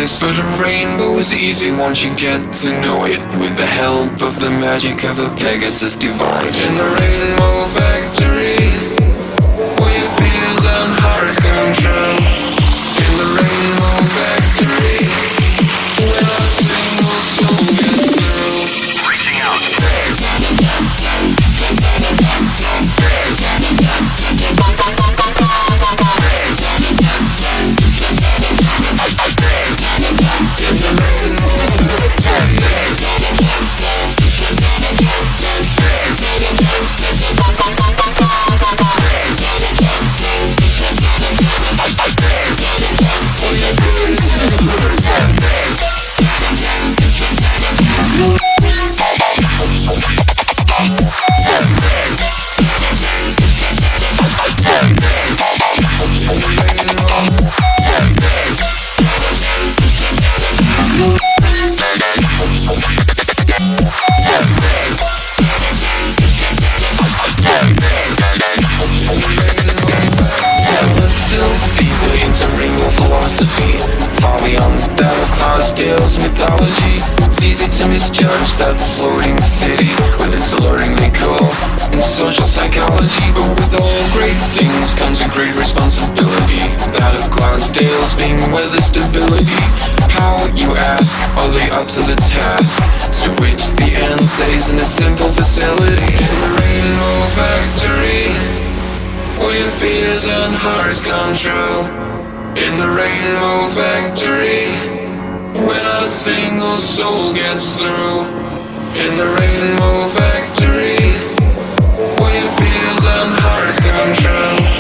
this, but a rainbow is easy once you get to know it, with the help of the magic of a Pegasus device. In the Rainbow Factory, where your fears and hearts come true. In the Rainbow Factory, where a single soul gets through. Reaching out. Mythology. It's easy to misjudge that floating city with its alluringly cool and social psychology. But with all great things comes a great responsibility, that of Clydesdale's being weather stability. How, you ask, are they up to the task? To which the answer is in a simple facility. In the Rainbow Factory, where your fears and hearts come true. In the Rainbow Factory, when not a single soul gets through. In the Rainbow Factory, where your fears and hearts come true.